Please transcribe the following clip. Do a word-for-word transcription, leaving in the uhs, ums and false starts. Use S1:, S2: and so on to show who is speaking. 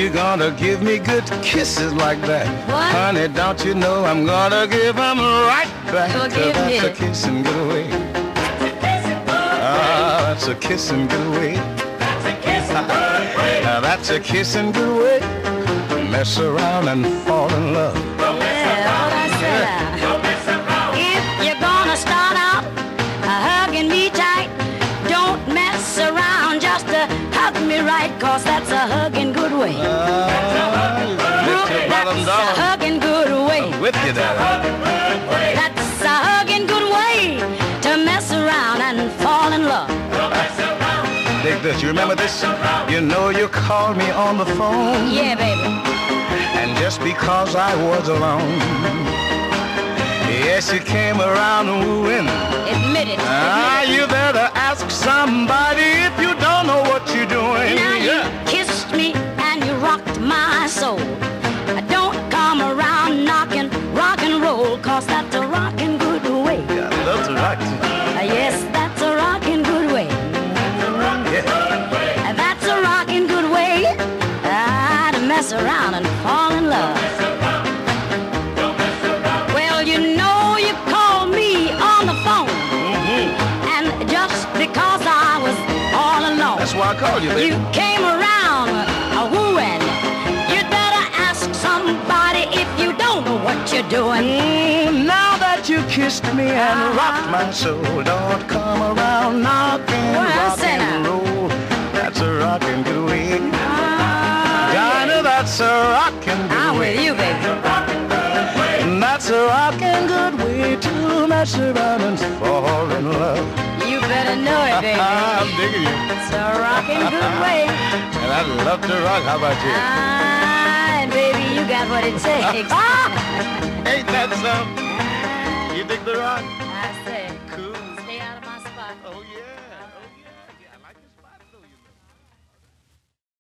S1: you're gonna give me good kisses like that.
S2: What?
S1: Honey, don't you know I'm gonna give them right back.
S2: Well, give
S1: that's
S2: me.
S1: a kiss and get away. Ah, that's a kiss and get away.
S3: That's a kiss and good way.
S1: Now that's a kiss and get away. Mess around and fall in love.
S3: Don't mess
S2: Yeah, what I
S3: around.
S2: said. uh,
S3: Don't mess around.
S2: If you're gonna start out uh, hugging me tight, don't mess around, just uh, hug me right, cause that's a hugging good way.
S1: Ah,
S2: Brooke,
S1: lift your bottom
S2: that's a
S1: dollar.
S2: hugging good way.
S1: I'm with you, Daddy.
S2: That's a hugging good way to mess around and fall in love.
S3: Don't mess around.
S1: Dig this. You remember this? You know you called me on the phone.
S2: Yeah, baby.
S1: And just because I was alone, yes, you came around wooing.
S2: Admit it.
S1: Ah,
S2: Admit it.
S1: you better ask somebody if you don't know what you're doing.
S2: Now you
S1: Yeah.
S2: kissed me and you rocked my soul. Don't come around knocking rock and roll, cause that's a rockin' good way.
S1: Yeah, that's right.
S2: Uh, yes, that's a rockin' good way.
S1: Yeah.
S2: Uh, That's a rockin' good way ah, to mess around and fall in love. Well, you know you called me on the phone, and just because I was all alone,
S1: That's why I called you, baby.
S2: you came around a wooing. You'd better ask somebody if you don't know what you're doing.
S1: Mm, now that you kissed me and
S2: Uh-huh.
S1: rocked my soul, don't come around knocking
S2: What I
S1: rock
S2: say
S1: and
S2: now?
S1: roll. That's a rockin' good way.
S2: Ah,
S1: Dinah, that's a rockin' good
S2: I'm
S1: way.
S2: with you, baby.
S1: And that's a rockin' good way to mess around and fall in love.
S2: You better know it, baby.
S1: I'm digging you.
S2: It's a rockin' good way.
S1: And I'd love to rock. How about you?
S2: Ah, and baby, you got what it takes.
S1: Ain't that something? You dig the rock?